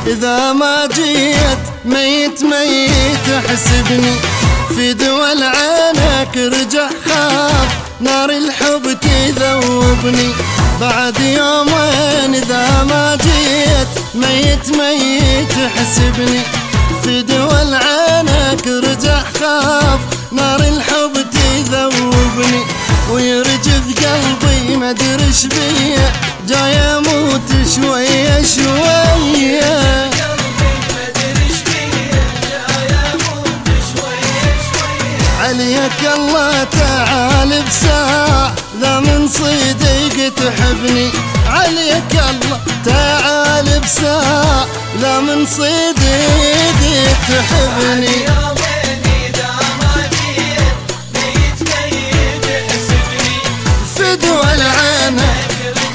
إذا ما جيت ميت ميت احسبني، في دول عينك رجع خاف نار الحب تذوبني. بعد يومين إذا ما جيت ميت ميت احسبني، في دول عينك رجع خاف نار الحب تذوبني. ويرجف قلبي ما ادري ايش بيه، جاي اموت شويه شويه. عليك الله تعال بساعة، ذا من صديق تحبني. عليك الله تعال بساعة، ذا من صديق تحبني. في دول عينك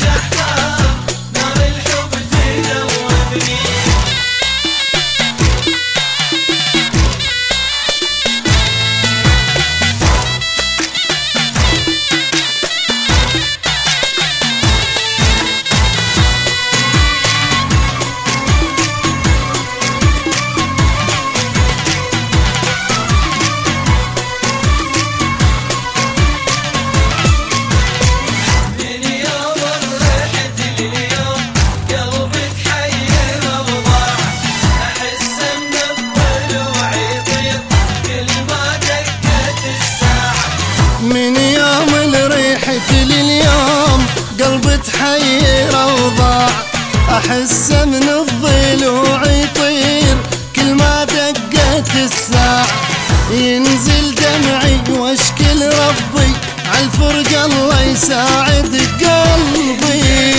من يوم الريحة لليوم قلبي تحير وضاع. أحس من الضلوع يطير كل ما دقت الساعة. ينزل دمعي واشكي لربي عالفرق الله يساعد قلبي.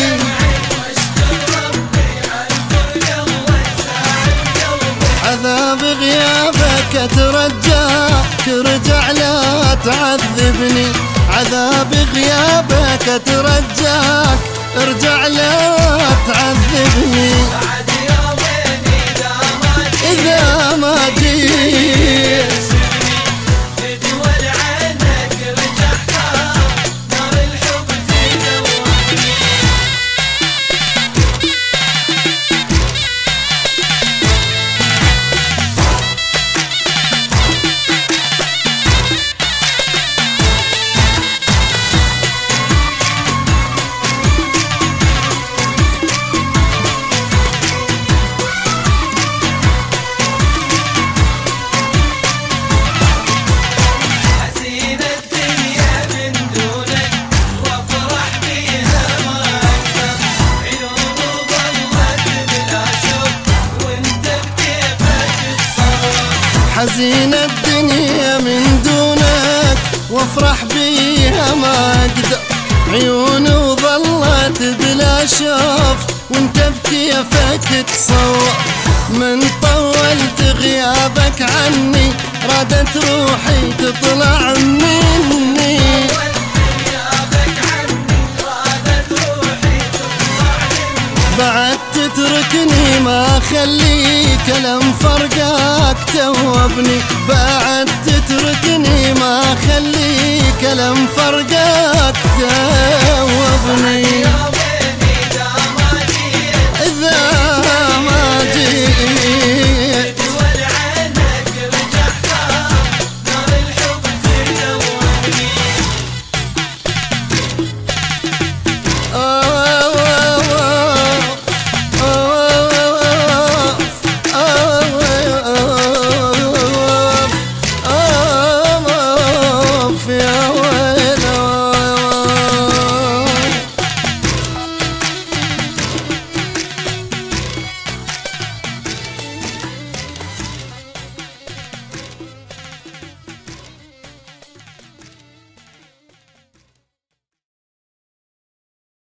عذاب غيابك اترجاك ارجع لا تعذبني. عذاب غيابك اترجاك ارجع لا تعذبني. إذا ما جيت حزين الدنيا من دونك وافرح بيها ما اقدر. عيوني وظلت بلا شوف وانت بكيفك تصور. من طولت غيابك عني رادت روحي تطلع مني. بعد تتركني ما خليك كلام فرقك توبني. بعد تتركني ما خليك كلام فرقك توبني.